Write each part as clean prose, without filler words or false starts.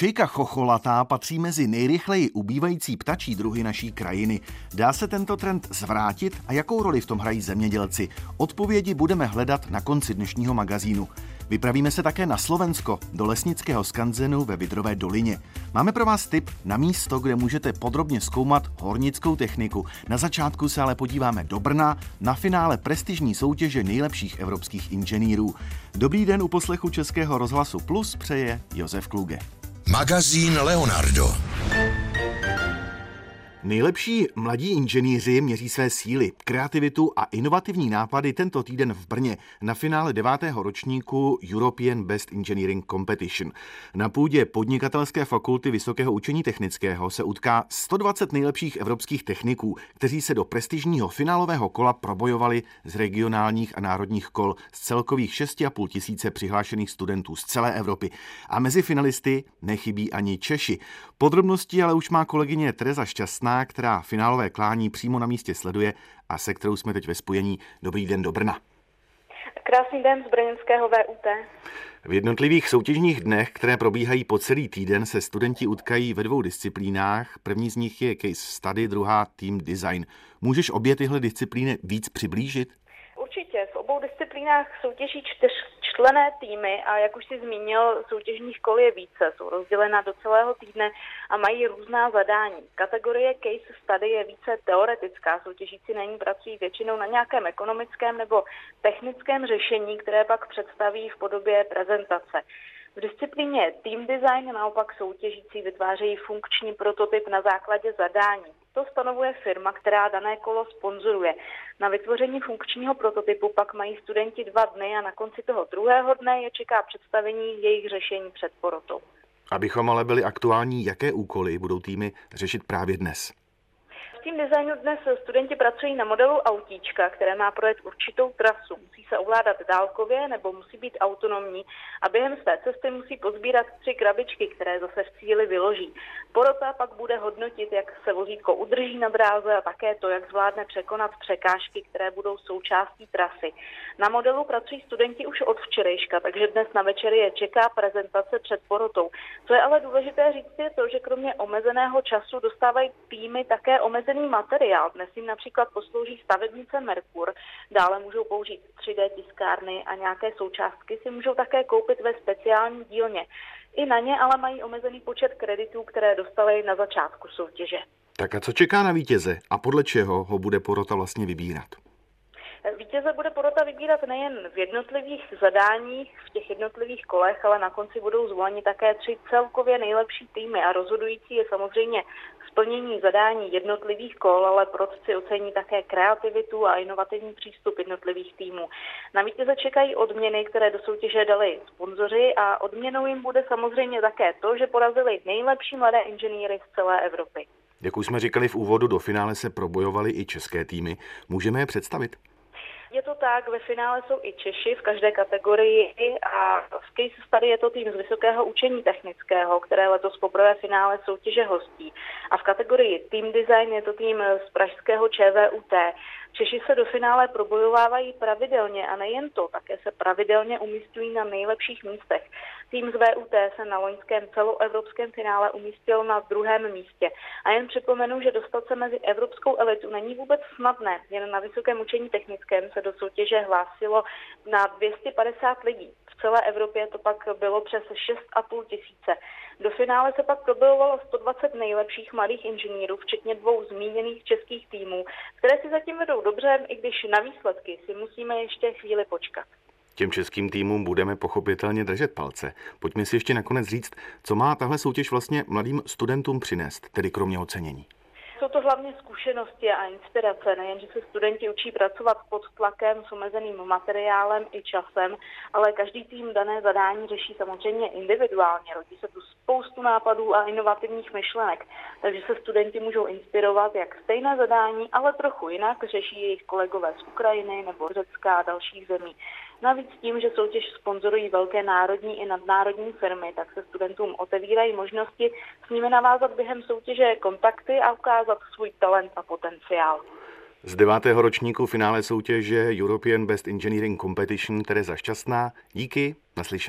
Čejka chocholatá patří mezi nejrychleji ubývající ptačí druhy naší krajiny. Dá se tento trend zvrátit a jakou roli v tom hrají zemědělci? Odpovědi budeme hledat na konci dnešního magazínu. Vypravíme se také na Slovensko, do lesnického skanzenu ve Vydrové dolině. Máme pro vás tip na místo, kde můžete podrobně zkoumat hornickou techniku. Na začátku se ale podíváme do Brna na finále prestižní soutěže nejlepších evropských inženýrů. Dobrý den u poslechu Českého rozhlasu Plus přeje Josef Kluge. Magazín Leonardo. Nejlepší mladí inženýři měří své síly, kreativitu a inovativní nápady tento týden v Brně na finále 9. ročníku European Best Engineering Competition. Na půdě Podnikatelské fakulty Vysokého učení technického se utká 120 nejlepších evropských techniků, kteří se do prestižního finálového kola probojovali z regionálních a národních kol z celkových 6,5 tisíce přihlášených studentů z celé Evropy. A mezi finalisty nechybí ani Češi. Podrobnosti ale už má kolegyně Tereza Šťastná, která finálové klání přímo na místě sleduje a se kterou jsme teď ve spojení. Dobrý den do Brna. Krásný den z brněnského VUT. V jednotlivých soutěžních dnech, které probíhají po celý týden, se studenti utkají ve 2 disciplínách. První z nich je case study, druhá team design. Můžeš obě tyhle disciplíny víc přiblížit? Určitě. V obou disciplínách soutěží 4členné týmy a jak už si zmínil, soutěžních kol je více. Jsou rozdělena do celého týdne a mají různá zadání. Kategorie case study je více teoretická. Soutěžící na ní pracují většinou na nějakém ekonomickém nebo technickém řešení, které pak představí v podobě prezentace. V disciplíně team design naopak soutěžící vytvářejí funkční prototyp na základě zadání. To stanovuje firma, která dané kolo sponzoruje. Na vytvoření funkčního prototypu pak mají studenti 2 dny a na konci toho druhého dne je čeká představení jejich řešení před porotou. Abychom ale byli aktuální, jaké úkoly budou týmy řešit právě dnes? V team designu dnes studenti pracují na modelu autíčka, které má projet určitou trasu. Musí se ovládat dálkově nebo musí být autonomní a během své cesty musí pozbírat 3 krabičky, které zase v cíli vyloží. Porota pak bude hodnotit, jak se vozítko udrží na dráze a také to, jak zvládne překonat překážky, které budou součástí trasy. Na modelu pracují studenti už od včerejška, takže dnes na večer je čeká prezentace před porotou. Co je ale důležité říct je to, že kromě omezeného času dostávají týmy také omezený materiál. Dnes jim například poslouží stavebnice Merkur, dále můžou použít 3D tiskárny a nějaké součástky si můžou také koupit ve speciální dílně. I na ně ale mají omezený počet kreditů, které dostali na začátku soutěže. Tak a co čeká na vítěze a podle čeho ho bude porota vlastně vybírat? Vítěze bude porota vybírat nejen v jednotlivých zadáních, v těch jednotlivých kolech, ale na konci budou zvoleni také 3 celkově nejlepší týmy a rozhodující je samozřejmě splnění zadání jednotlivých kol, ale porotci ocení také kreativitu a inovativní přístup jednotlivých týmů. Na vítěze čekají odměny, které do soutěže dali sponzoři a odměnou jim bude samozřejmě také to, že porazili nejlepší mladé inženýry z celé Evropy. Jak už jsme říkali v úvodu, do finále se probojovaly i české týmy. Můžeme je představit? Je to tak, ve finále jsou i Češi v každé kategorii a v case study je to tým z Vysokého učení technického, které letos poprvé finále soutěže hostí. A v kategorii team design je to tým z pražského ČVUT. Češi se do finále probojovávají pravidelně a nejen to, také se pravidelně umístují na nejlepších místech. Tým z VUT se na loňském celoevropském finále umístil na 2. místě. A jen připomenu, že dostat se mezi evropskou elitu není vůbec snadné. Jen na Vysokém učení technickém se do soutěže hlásilo na 250 lidí. V celé Evropě to pak bylo přes 6,5 tisíce. Do finále se pak probojovalo 120 nejlepších mladých inženýrů, včetně 2 zmíněných českých týmů, které si zatím vedou dobře, i když na výsledky si musíme ještě chvíli počkat. Těm českým týmům budeme pochopitelně držet palce. Pojďme si ještě nakonec říct, co má tahle soutěž vlastně mladým studentům přinést, tedy kromě ocenění. Jsou to hlavně zkušenosti a inspirace, nejen, že se studenti učí pracovat pod tlakem s omezeným materiálem i časem, ale každý tým dané zadání řeší samozřejmě individuálně. Rodí se tu spoustu nápadů a inovativních myšlenek, takže se studenti můžou inspirovat, jak stejné zadání, ale trochu jinak řeší jejich kolegové z Ukrajiny nebo Řecka a dalších zemí. Navíc tím, že soutěž sponzorují velké národní i nadnárodní firmy, tak se studentům otevírají možnosti s nimi navázat během soutěže kontakty a ukázat svůj talent a potenciál. Z 9. ročníku finále soutěže European Best Engineering Competition Tereza Šťastná. Díky, naslyšenou.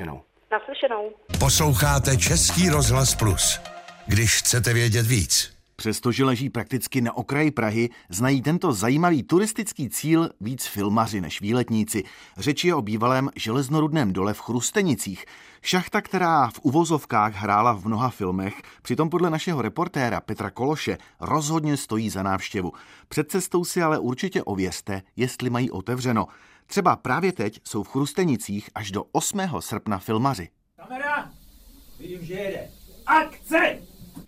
Naslyšenou. Posloucháte Český rozhlas Plus. Když chcete vědět víc. Přestože leží prakticky na okraji Prahy, znají tento zajímavý turistický cíl víc filmaři než výletníci. Řeč je o bývalém železnorudném dole v Chrustenicích. Šachta, která v uvozovkách hrála v mnoha filmech, přitom podle našeho reportéra Petra Kološe rozhodně stojí za návštěvu. Před cestou si ale určitě ověřte, jestli mají otevřeno. Třeba právě teď jsou v Chrustenicích až do 8. srpna filmaři. Kamera! Vidím, že jede. Akce!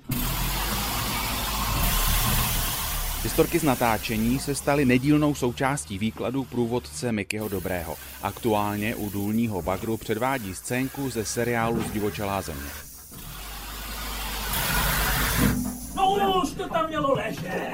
Historky z natáčení se staly nedílnou součástí výkladu průvodce Mikyho Dobrého. Aktuálně u důlního bagru předvádí scénku ze seriálu Zdivočelá země. No už to tam mělo ležet!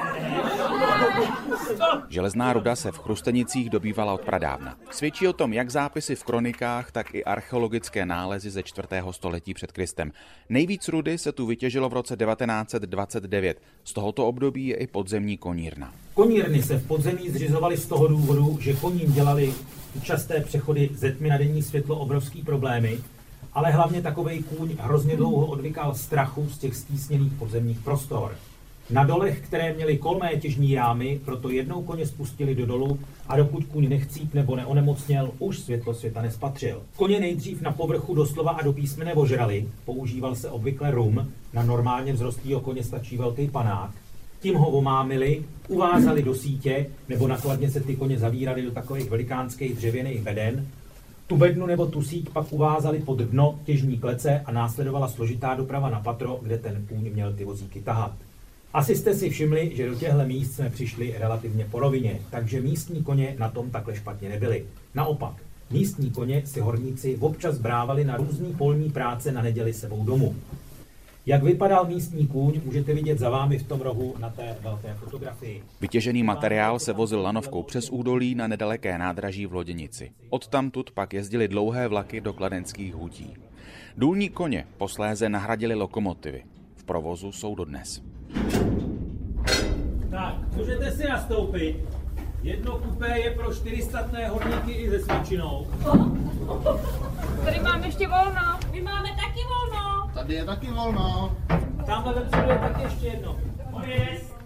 Železná ruda se v Chrustenicích dobývala od pradávna. Svědčí o tom jak zápisy v kronikách, tak i archeologické nálezy ze 4. století před Kristem. Nejvíc rudy se tu vytěžilo v roce 1929. Z tohoto období je i podzemní konírna. Konírny se v podzemí zřizovaly z toho důvodu, že koním dělali časté přechody ze tmy na denní světlo obrovský problémy, ale hlavně takovej kůň hrozně dlouho odvykal strachu z těch stísněných podzemních prostor. Na dolech, které měly kolmé těžní jámy, proto jednou koně spustili do dolu a dokud kůň nechcíp nebo neonemocněl, už světlo světa nespatřil. Koně nejdřív na povrchu doslova a do písmene ožrali, používal se obvykle rum, na normálně vzrostlýho koně stačí velký panák. Tím ho omámili, uvázali do sítě, nebo nakladně se ty koně zavírali do takových velikánských dřevěných beden. Tu bednu nebo tu síť pak uvázali pod dno těžní klece a následovala složitá doprava na patro, kde ten kůň měl ty vozíky tahat. Asi jste si všimli, že do těchto míst jsme přišli relativně po rovině, takže místní koně na tom takhle špatně nebyli. Naopak, místní koně si horníci občas brávali na různý polní práce na neděli sebou domů. Jak vypadal místní kůň, můžete vidět za vámi v tom rohu na té velké fotografii. Vytěžený materiál se vozil lanovkou přes údolí na nedaleké nádraží v Loděnici. Odtamtud pak jezdily dlouhé vlaky do kladenských hutí. Důlní koně posléze nahradily lokomotivy. V provozu jsou dodnes. Tak, můžete si nastoupit. Jedno kupé je pro 400 horníky i se svědčinou. Tady máme ještě volno. My máme taky volno. Tady je taky volno. A tamhle vepředu je taky ještě jedno. Pojď!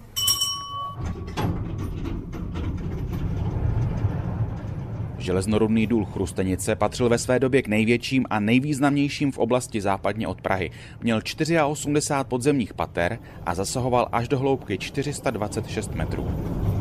Železnorudný důl Chrustenice patřil ve své době k největším a nejvýznamnějším v oblasti západně od Prahy. Měl 84 podzemních pater a zasahoval až do hloubky 426 metrů.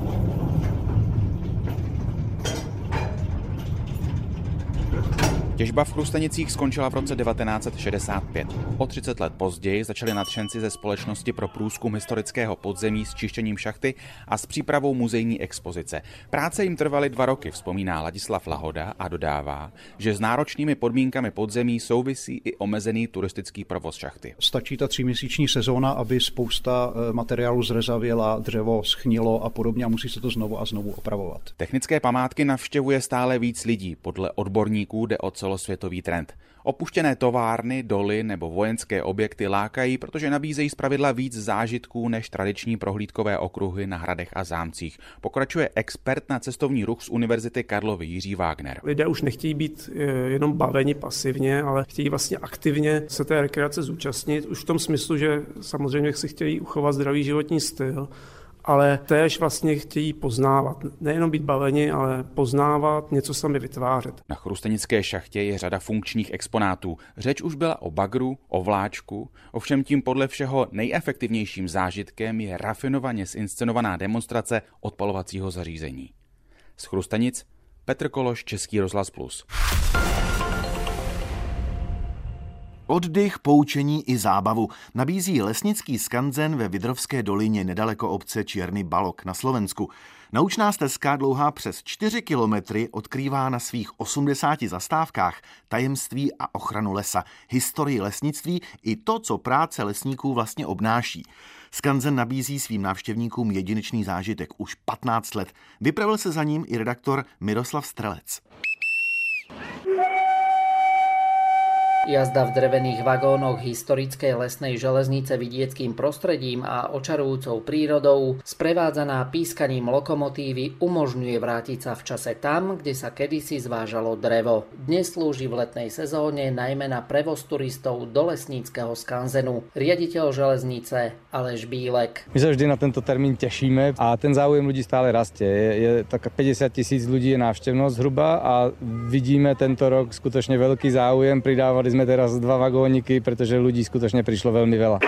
Těžba v Chrustenicích skončila v roce 1965. O 30 let později začali nadšenci ze Společnosti pro průzkum historického podzemí s čištěním šachty a s přípravou muzejní expozice. Práce jim trvaly 2 roky, vzpomíná Ladislav Lahoda a dodává, že s náročnými podmínkami podzemí souvisí i omezený turistický provoz šachty. Stačí ta 3měsíční sezóna, aby spousta materiálu zrezavěla, dřevo schnilo a podobně a musí se to znovu a znovu opravovat. Technické památky navštěvuje stále víc lidí. Podle odborníků jde o celosvětový trend. Opuštěné továrny, doly nebo vojenské objekty lákají, protože nabízejí zpravidla víc zážitků než tradiční prohlídkové okruhy na hradech a zámcích. Pokračuje expert na cestovní ruch z Univerzity Karlovy Jiří Wagner. Lidé už nechtějí být jenom baveni pasivně, ale chtějí vlastně aktivně se té rekreace zúčastnit. Už v tom smyslu, že samozřejmě si chtějí uchovat zdravý životní styl, ale též vlastně chtějí poznávat. Nejenom být baveni, ale poznávat, něco sami vytvářet. Na Chrustenické šachtě je řada funkčních exponátů. Řeč už byla o bagru, o vláčku, ovšem tím podle všeho nejefektivnějším zážitkem je rafinovaně zinscenovaná demonstrace odpalovacího zařízení. Z Chrustenic Petr Kološ, Český rozhlas Plus. Oddych, poučení i zábavu nabízí lesnický skanzen ve Vidrovské dolině nedaleko obce Čierny Balok na Slovensku. Naučná stezka dlouhá přes 4 kilometry odkrývá na svých 80 zastávkách tajemství a ochranu lesa, historii lesnictví i to, co práce lesníků vlastně obnáší. Skanzen nabízí svým návštěvníkům jedinečný zážitek už 15 let. Vypravil se za ním i redaktor Miroslav Strelec. Jazda v drevených vagónoch historickej lesnej železnice vidieckým prostredím a očarujúcou prírodou, sprevádzaná pískaním lokomotívy, umožňuje vrátiť sa v čase tam, kde sa kedysi zvážalo drevo. Dnes slúži v letnej sezóne najmä na prevoz turistov do lesníckeho skanzenu. Riaditeľ železnice Aleš Bílek. My sa vždy na tento termín tešíme a ten záujem ľudí stále rastie. Je tak 50 000 ľudí je návštevnosť zhruba a vidíme tento rok skutočne veľký záujem. Pridávali sme teraz 2 vagóniky, pretože ľudí skutočne prišlo veľmi veľa.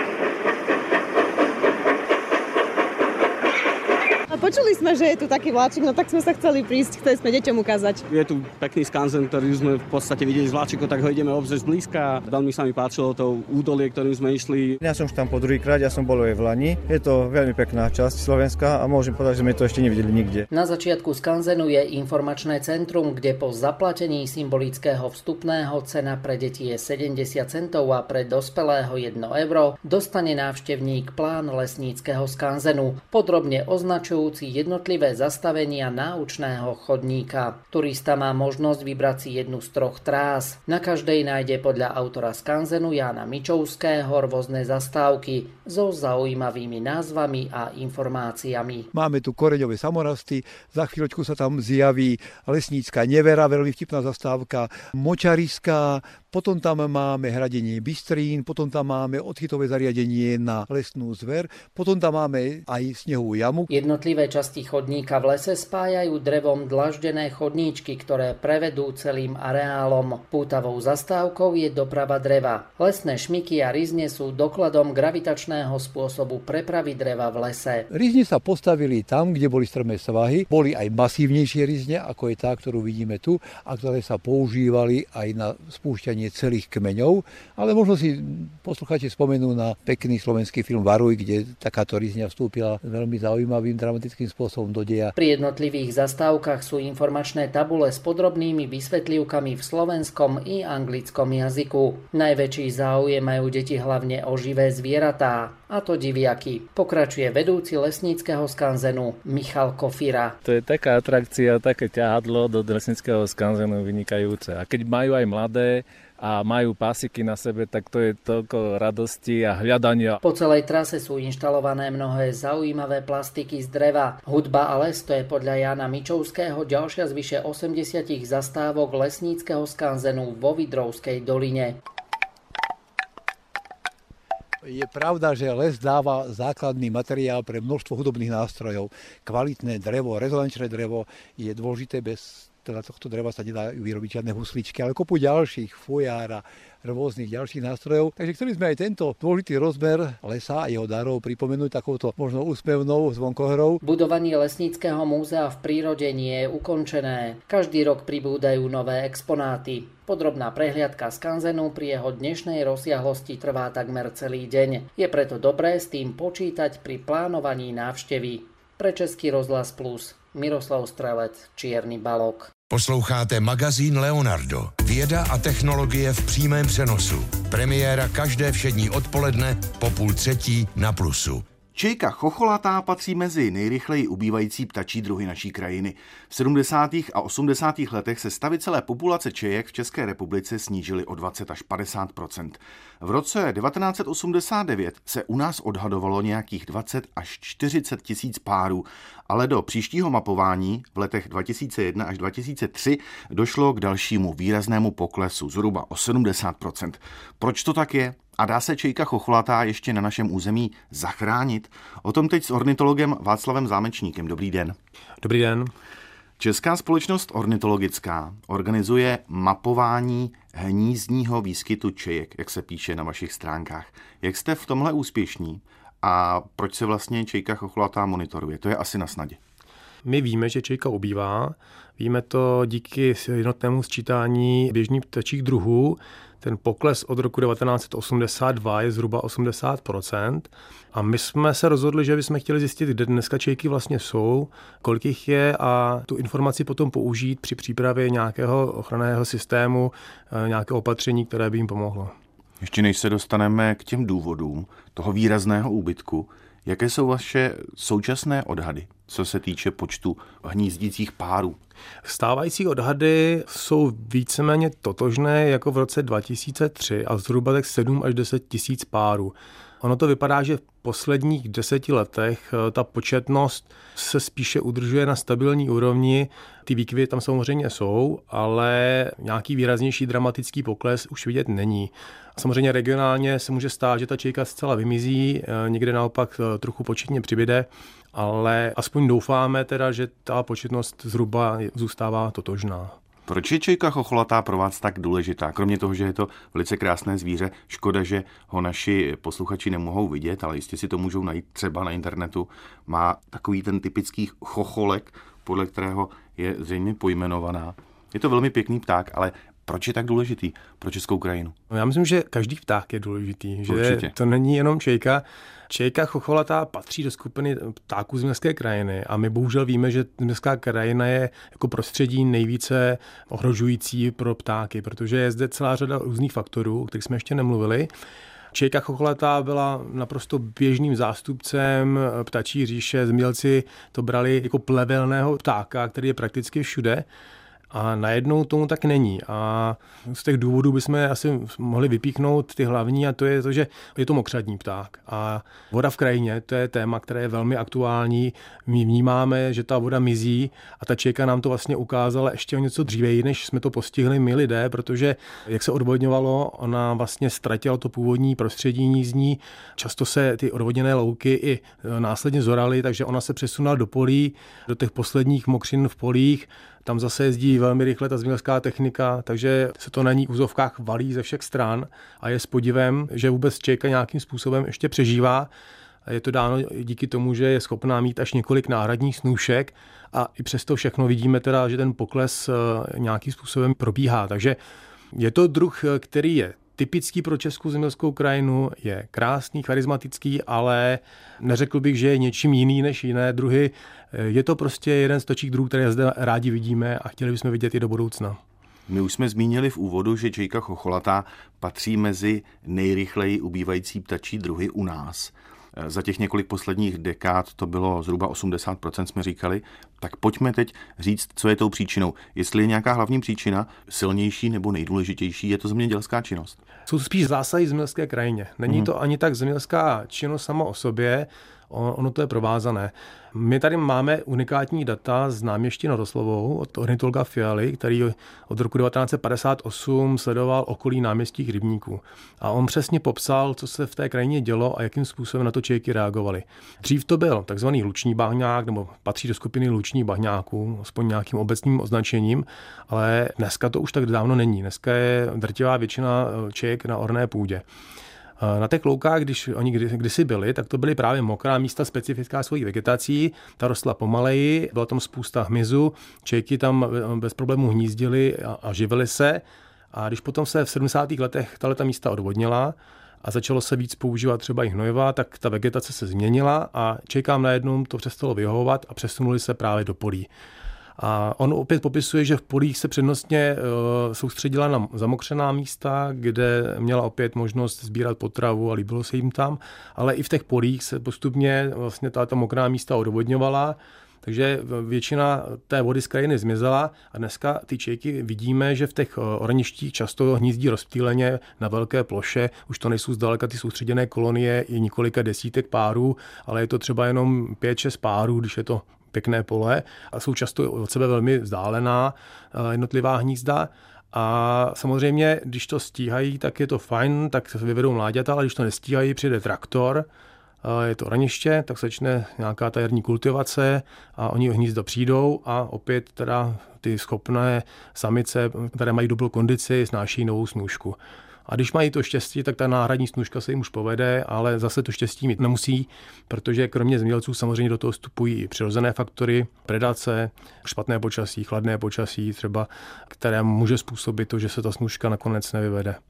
Počuli sme, že je tu taký vláčik, no tak sme sa chceli prísť, chceli sme deťom ukázať. Je tu pekný skanzen, ktorý sme v podstate videli z vláčiku, tak ho ideme obzrieť zblízka. Veľmi sa mi páčilo to údolie, ktorým sme išli. Ja som už tam po druhýkrát, ja som bol aj v Lani. Je to veľmi pekná časť Slovenska a môžem povedať, že sme to ešte nevideli nikde. Na začiatku skanzenu je informačné centrum, kde po zaplatení symbolického vstupného cena pre deti je 70 centov a pre dospelého 1 euro dostane návštevník plán lesníckeho skanzenu, podrobne označujú jednotlivé zastavenia náučného chodníka. Turista má možnosť vybrať si jednu z 3 trás. Na každej nájde podľa autora skanzenu Jána Mičovského rôzne zastávky so zaujímavými názvami a informáciami. Máme tu koreňové samorasty, za chvíľočku sa tam zjaví lesnícka nevera, veľmi vtipná zastávka, močariská, potom tam máme hradenie bystrín, potom tam máme odchytové zariadenie na lesnú zver, potom tam máme aj snehovú jamu. Jednotlivé časti chodníka v lese spájajú drevom dlaždené chodníčky, ktoré prevedú celým areálom. Pútavou zastávkou je doprava dreva. Lesné šmiky a rizne sú dokladom gravitačného spôsobu prepravy dreva v lese. Rizne sa postavili tam, kde boli strmé svahy. Boli aj masívnejšie rizne, ako je tá, ktorú vidíme tu, a ktoré sa používali aj na spúšťanie celých kmeňov, ale možno si poslucháči spomenú na pekný slovenský film Varuj, kde takáto rizňa vstúpila veľmi zaujímavým dramatickým spôsobom do deja. Pri jednotlivých zastávkach sú informačné tabule s podrobnými vysvetlivkami v slovenskom i anglickom jazyku. Najväčší záujem majú deti hlavne o živé zvieratá, a to diviaky. Pokračuje vedúci lesníckeho skanzenu Michal Kofira. To je taká atrakcia, také ťahadlo do lesníckeho skanzenu vynikajúce. A keď majú aj mladé a majú pásiky na sebe, tak to je toľko radosti a hľadania. Po celej trase sú inštalované mnohé zaujímavé plastiky z dreva. Hudba a les, to je podľa Jána Mičovského ďalšia z vyše 80 zastávok lesníckeho skanzenu vo Vidrovskej doline. Je pravda, že les dáva základný materiál pre množstvo hudobných nástrojov. Kvalitné drevo, rezonančné drevo je dôležité, bez teda tohto dreva sa nedá vyrobiť žiadne husličky, ale kopu ďalších, fujára, rôznych ďalších nástrojov. Takže chceli sme aj tento dôležitý rozmer lesa a jeho darov pripomenúť takouto možno úsmevnou zvonkohrou. Budovanie lesníckeho múzea v prírode nie je ukončené. Každý rok pribúdajú nové exponáty. Podrobná prehliadka skanzenu pri jeho dnešnej rozsiahlosti trvá takmer celý deň. Je preto dobré s tým počítať pri plánovaní návštevy. Pre Český rozhlas Plus Miroslav Strelec, Čierny balok. Posloucháte magazín Leonardo. Věda a technologie v přímém přenosu. Premiéra každé všední odpoledne po 2:30 na Plusu. Čejka chocholatá patří mezi nejrychleji ubývající ptačí druhy naší krajiny. V 70. a 80. letech se stavy celé populace čejek v České republice snížily o 20 až 50%. V roce 1989 se u nás odhadovalo nějakých 20 až 40 tisíc párů, ale do příštího mapování v letech 2001 až 2003 došlo k dalšímu výraznému poklesu, zhruba o 70%. Proč to tak je? A dá se čejka chocholatá ještě na našem území zachránit? O tom teď s ornitologem Václavem Zámečníkem. Dobrý den. Dobrý den. Česká společnost ornitologická organizuje mapování hnízdního výskytu čejek, jak se píše na vašich stránkách. Jak jste v tomhle úspěšní a proč se vlastně čejka chocholatá monitoruje? To je asi na snadě. My víme, že čejka ubývá. Víme to díky jednotnému sčítání běžných ptačích druhů. Ten pokles od roku 1982 je zhruba 80%. A my jsme se rozhodli, že bychom chtěli zjistit, kde dneska čejky vlastně jsou, kolik jich je a tu informaci potom použít při přípravě nějakého ochranného systému, nějakého opatření, které by jim pomohlo. Ještě než se dostaneme k těm důvodům toho výrazného úbytku, Jaké jsou vaše současné odhady, co se týče počtu hnízdících párů? Stávající odhady jsou víceméně totožné jako v roce 2003 a zhruba tak 7 až 10 tisíc párů. Ono to vypadá, že v posledních 10 letech ta početnost se spíše udržuje na stabilní úrovni. Ty výkyvy tam samozřejmě jsou, ale nějaký výraznější dramatický pokles už vidět není. Samozřejmě regionálně se může stát, že ta čejka zcela vymizí, někde naopak trochu početně přibyde, ale aspoň doufáme teda, že ta početnost zhruba zůstává totožná. Proč je čejka chocholatá pro vás tak důležitá? Kromě toho, že je to velice krásné zvíře, škoda, že ho naši posluchači nemohou vidět, ale jistě si to můžou najít třeba na internetu. Má takový ten typický chocholek, podle kterého je zřejmě pojmenovaná. Je to velmi pěkný pták, ale proč je tak důležitý pro českou krajinu? Já myslím, že každý pták je důležitý. Že určitě. To není jenom čejka. Čejka chocholatá patří do skupiny ptáků zemědělské krajiny a my bohužel víme, že zemědělská krajina je jako prostředí nejvíce ohrožující pro ptáky, protože je zde celá řada různých faktorů, o kterých jsme ještě nemluvili. Čejka chocholatá byla naprosto běžným zástupcem ptačí říše. Zemědělci to brali jako plevelného ptáka, který je prakticky všude. A najednou tomu tak není. A z těch důvodů bychom asi mohli vypíchnout ty hlavní, a to je to, že je to mokřadní pták. A voda v krajině, to je téma, které je velmi aktuální. My vnímáme, že ta voda mizí a ta čejka nám to vlastně ukázala ještě o něco dřívěji, než jsme to postihli my lidé, protože jak se odvodňovalo, ona vlastně ztratila to původní prostředí nízní. Často se ty odvodněné louky i následně zoraly, takže ona se přesunula do polí, do těch posledních mokřin v polích. Tam zase jezdí velmi rychle ta zemědělská technika, takže se to na ní v úzovkách valí ze všech stran a je s podivem, že vůbec čejka nějakým způsobem ještě přežívá. A je to dáno díky tomu, že je schopná mít až několik náhradních snůšek a i přesto všechno vidíme teda, že ten pokles nějakým způsobem probíhá. Takže je to druh, který je typický pro českou zemědělskou krajinu, je krásný, charismatický, ale neřekl bych, že je něčím jiný než jiné druhy. Je to prostě jeden z točích druhů, které zde rádi vidíme a chtěli bychom vidět i do budoucna. My už jsme zmínili v úvodu, že čejka chocholatá patří mezi nejrychleji ubývající ptačí druhy u nás. Za těch několik posledních dekád to bylo zhruba 80%, jsme říkali. Tak pojďme teď říct, co je tou příčinou. Jestli je nějaká hlavní příčina, silnější nebo nejdůležitější, je to zemědělská činnost. Jsou to spíš zásahy v zemědělské krajině. Není to ani tak zemědělská činnost sama o sobě, ono to je provázané. My tady máme unikátní data z náměstí nad Oslovou od ornitologa Fialy, který od roku 1958 sledoval okolí náměstích rybníků. A on přesně popsal, co se v té krajině dělo a jakým způsobem na to čejky reagovaly. Dřív to byl takzvaný luční bahňák, nebo patří do skupiny lučních bahňáků, aspoň nějakým obecným označením, ale dneska to už tak dávno není. Dneska je drtivá většina čejek na orné půdě. Na těch loukách, když oni kdysi byli, tak to byly právě mokrá místa specifická svojí vegetací, ta rostla pomaleji, byla tam spousta hmyzu, čejky tam bez problémů hnízdily a živily se. A když potom se v 70. letech tato místa odvodnila a začalo se víc používat třeba i hnojiva, tak ta vegetace se změnila a čejkám najednou to přestalo vyhovovat a přesunuli se právě do polí. A on opět popisuje, že v polích se přednostně soustředila na zamokřená místa, kde měla opět možnost sbírat potravu a líbilo se jim tam, ale i v těch polích se postupně vlastně ta mokrá místa odvodňovala, takže většina té vody z krajiny zmizela a dneska ty čejky vidíme, že v těch orništích často hnízdí rozptýleně na velké ploše, už to nejsou zdaleka ty soustředěné kolonie, i několika desítek párů, ale je to třeba jenom 5-6 párů, když je to pěkné pole a jsou často od sebe velmi vzdálená jednotlivá hnízda. A samozřejmě, když to stíhají, tak je to fajn, tak se vyvedou mláďata, ale když to nestíhají, přijde traktor, je to orniště, tak se začne nějaká ta jarní kultivace a oni o hnízdo přijdou a opět teda ty schopné samice, které mají dobrou kondici, snáší novou snůšku. A když mají to štěstí, tak ta náhradní snůška se jim už povede, ale zase to štěstí mít nemusí, protože kromě zemědělců samozřejmě do toho vstupují i přirozené faktory, predace, špatné počasí, chladné počasí třeba, které může způsobit to, že se ta snůška nakonec nevyvede.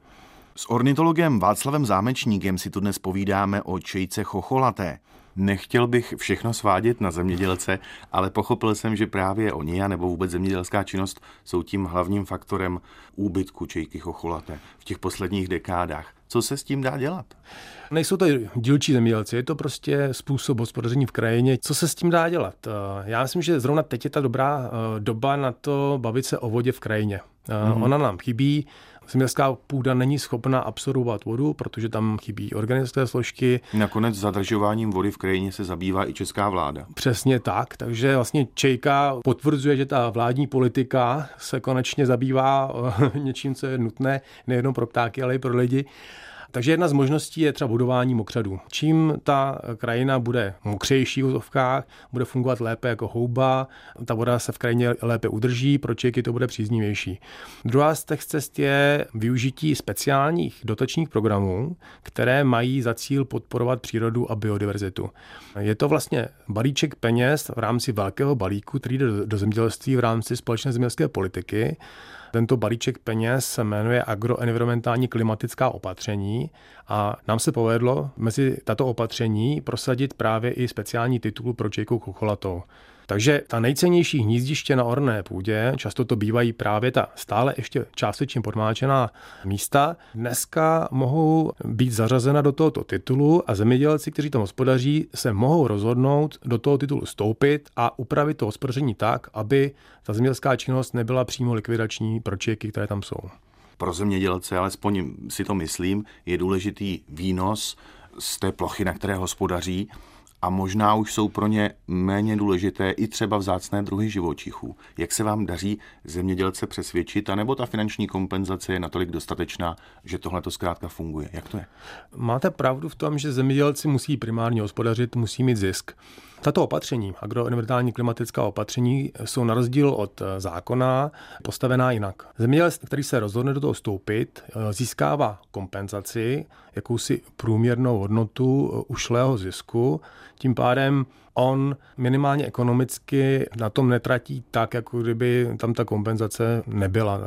S ornitologem Václavem Zámečníkem si tu dnes povídáme o čejce chocholaté. Nechtěl bych všechno svádět na zemědělce, ale pochopil jsem, že právě oni, nebo vůbec zemědělská činnost, jsou tím hlavním faktorem úbytku čejky chocholaté v těch posledních dekádách. Co se s tím dá dělat? Nejsou to dílčí zemědělci, je to prostě způsob hospodaření v krajině. Co se s tím dá dělat? Já myslím, že zrovna teď je ta dobrá doba na to bavit se o vodě v krajině. Ona nám chybí. Zemědělská půda není schopna absorbovat vodu, protože tam chybí organické složky. Nakonec zadržováním vody v krajině se zabývá i česká vláda. Přesně tak, takže vlastně čejka potvrzuje, že ta vládní politika se konečně zabývá něčím, co je nutné nejen pro ptáky, ale i pro lidi. Takže jedna z možností je třeba budování mokřadů. Čím ta krajina bude mokřejší v úzovkách, bude fungovat lépe jako houba, ta voda se v krajině lépe udrží, pro čejky to bude příznivější. Druhá z těch cest je využití speciálních dotačních programů, které mají za cíl podporovat přírodu a biodiverzitu. Je to vlastně balíček peněz v rámci velkého balíku, který jde do zemědělství v rámci společné zemědělské politiky. Tento balíček peněz se jmenuje agroenvironmentální klimatická opatření a nám se povedlo mezi tato opatření prosadit právě i speciální titul pro čejku chocholatou. Takže ta nejcennější hnízdiště na orné půdě, často to bývají právě ta stále ještě částečně podmáčená místa, dneska mohou být zařazena do tohoto titulu a zemědělci, kteří tam hospodaří, se mohou rozhodnout do toho titulu vstoupit a upravit to hospodaření tak, aby ta zemědělská činnost nebyla přímo likvidační pro čejky, které tam jsou. Pro zemědělce, alespoň si to myslím, je důležitý výnos z té plochy, na které hospodaří, a možná už jsou pro ně méně důležité i třeba vzácné druhy živočichů. Jak se vám daří zemědělce přesvědčit, anebo ta finanční kompenzace je natolik dostatečná, že tohle to zkrátka funguje? Jak to je? Máte pravdu v tom, že zemědělci musí primárně hospodařit, musí mít zisk. Tato opatření, agroenvironmentální klimatická opatření, jsou na rozdíl od zákona postavená jinak. Zemědělec, který se rozhodne do toho vstoupit, získává kompenzaci, jakousi průměrnou hodnotu ušlého zisku. Tím pádem on minimálně ekonomicky na tom netratí tak, jako kdyby tam ta kompenzace nebyla.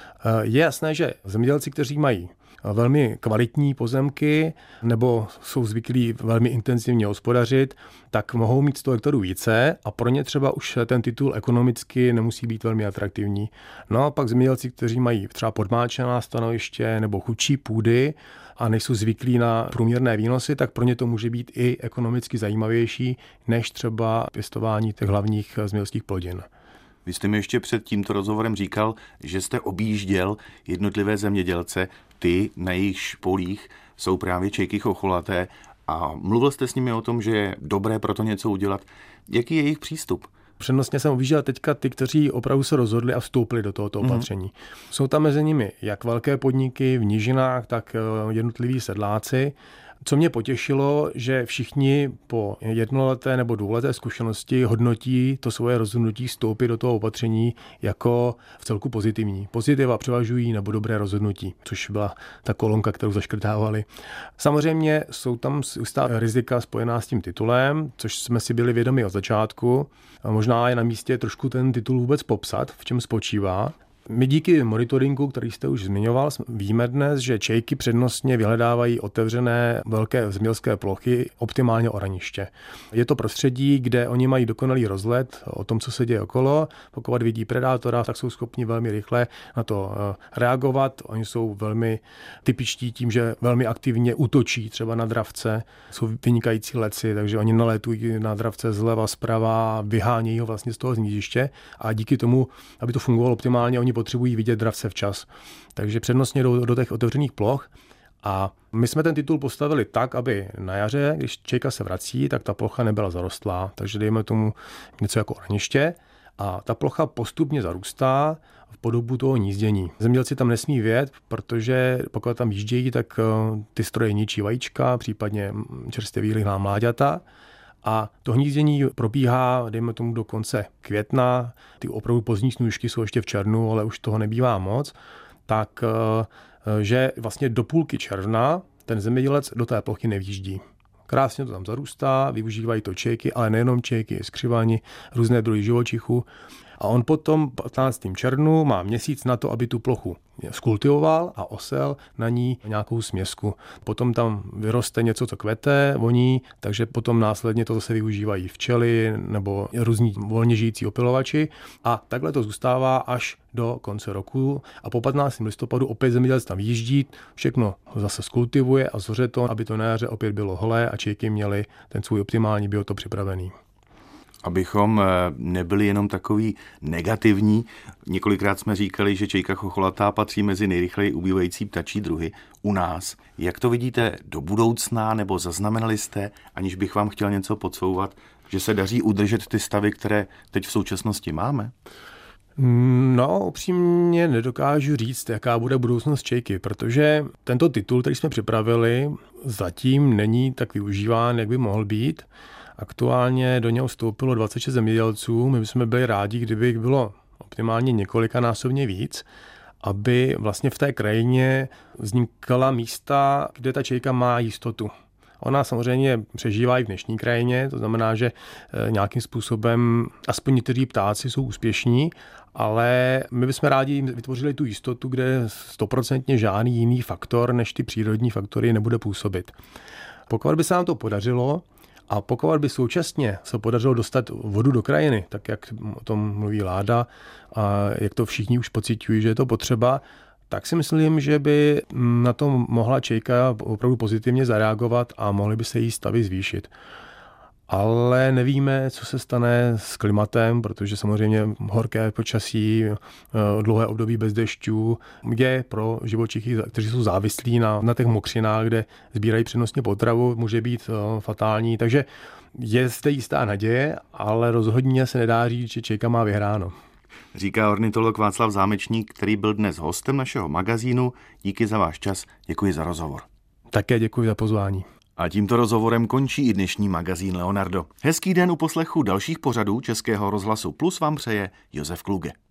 Je jasné, že zemědělci, kteří mají velmi kvalitní pozemky nebo jsou zvyklí velmi intenzivně hospodařit, tak mohou mít 100 hektarů více a pro ně třeba už ten titul ekonomicky nemusí být velmi atraktivní. No a pak zemědělci, kteří mají třeba podmáčená stanoviště nebo chudší půdy a nejsou zvyklí na průměrné výnosy, tak pro ně to může být i ekonomicky zajímavější než třeba pěstování těch hlavních zemědělských plodin. Vy jste mi ještě před tímto rozhovorem říkal, že jste objížděl jednotlivé zemědělce, ty na jejichž polích jsou právě čejky chocholaté, a mluvil jste s nimi o tom, že je dobré pro to něco udělat. Jaký je jejich přístup? Přednostně jsem objížděl teďka ty, kteří opravdu se rozhodli a vstoupili do tohoto opatření. Jsou tam mezi nimi jak velké podniky v nížinách, tak jednotliví sedláci. Co mě potěšilo, že všichni po jednoleté nebo dvouleté zkušenosti hodnotí to svoje rozhodnutí vstoupit do toho opatření jako v celku pozitivní. Pozitiva převažují nebo dobré rozhodnutí, což byla ta kolonka, kterou zaškrtávali. Samozřejmě jsou tam jistá rizika spojená s tím titulem, což jsme si byli vědomi od začátku. A možná je na místě trošku ten titul vůbec popsat, v čem spočívá. My díky monitoringu, který jste už zmiňoval, víme dnes, že čejky přednostně vyhledávají otevřené velké zemědělské plochy, optimálně oraniště. Je to prostředí, kde oni mají dokonalý rozhled o tom, co se děje okolo. Pokud vidí predátora, tak jsou schopni velmi rychle na to reagovat. Oni jsou velmi typičtí tím, že velmi aktivně útočí třeba na dravce. Jsou vynikající leci, takže oni nalétují na dravce zleva, zprava, vyhánějí ho vlastně z toho hnízdiště a díky tomu, aby to fungovalo optimálně, oni potřebují vidět dravce včas. Takže přednostně do těch otevřených ploch. A my jsme ten titul postavili tak, aby na jaře, když čejka se vrací, tak ta plocha nebyla zarostlá. Takže dejme tomu něco jako oraniště. A ta plocha postupně zarůstá v podobu toho hnízdění. Zemědělci tam nesmí vjet, protože pokud tam jíždějí, tak ty stroje ničí vajíčka, případně čerstvě vylíhlá mláďata. A to hnízdění probíhá, dejme tomu, do konce května. Ty opravdu pozdní snůžky jsou ještě v červnu, ale už toho nebývá moc. Tak, že vlastně do půlky června ten zemědělec do té plochy nevjíždí. Krásně to tam zarůstá, využívají to čejky, ale nejenom čejky, skřivani, různé druhy živočichů. A on potom 15. červnu má měsíc na to, aby tu plochu skultivoval a osel na ní nějakou směsku. Potom tam vyroste něco, co kvete, voní, takže potom následně to zase využívají včely nebo různí volně žijící opylovači a takhle to zůstává až do konce roku a po 15. listopadu opět zemědělec tam vyjíždí, všechno zase skultivuje a zoře to, aby to na jaře opět bylo holé a čejky měly ten svůj optimální biotop připravený. Abychom nebyli jenom takový negativní, několikrát jsme říkali, že čejka chocholatá patří mezi nejrychleji ubývající ptačí druhy u nás. Jak to vidíte do budoucna, nebo zaznamenali jste, aniž bych vám chtěl něco podsouvat, že se daří udržet ty stavy, které teď v současnosti máme? No, upřímně nedokážu říct, jaká bude budoucnost čejky, protože tento titul, který jsme připravili, zatím není tak využíván, jak by mohl být. Aktuálně do něho vstoupilo 26 zemědělců, my bychom byli rádi, kdyby jich bylo optimálně několikanásobně víc, aby vlastně v té krajině vznikala místa, kde ta čejka má jistotu. Ona samozřejmě přežívá i v dnešní krajině, to znamená, že nějakým způsobem aspoň někteří ptáci jsou úspěšní, ale my bychom rádi vytvořili tu jistotu, kde 100% žádný jiný faktor než ty přírodní faktory nebude působit. Pokud by se nám to podařilo, a pokud by současně se podařilo dostat vodu do krajiny, tak jak o tom mluví Láda a jak to všichni už pociťují, že je to potřeba, tak si myslím, že by na to mohla čejka opravdu pozitivně zareagovat a mohly by se jí stavy zvýšit. Ale nevíme, co se stane s klimatem, protože samozřejmě horké počasí, dlouhé období bez dešťů je pro živočichy, kteří jsou závislí na těch mokřinách, kde sbírají přednostně potravu, může být fatální. Takže je zde jistá naděje, ale rozhodně se nedá říct, že čejka má vyhráno. Říká ornitolog Václav Zámečník, který byl dnes hostem našeho magazínu. Díky za váš čas, děkuji za rozhovor. Také děkuji za pozvání. A tímto rozhovorem končí i dnešní magazín Leonardo. Hezký den u poslechu dalších pořadů Českého rozhlasu Plus vám přeje Josef Kluge.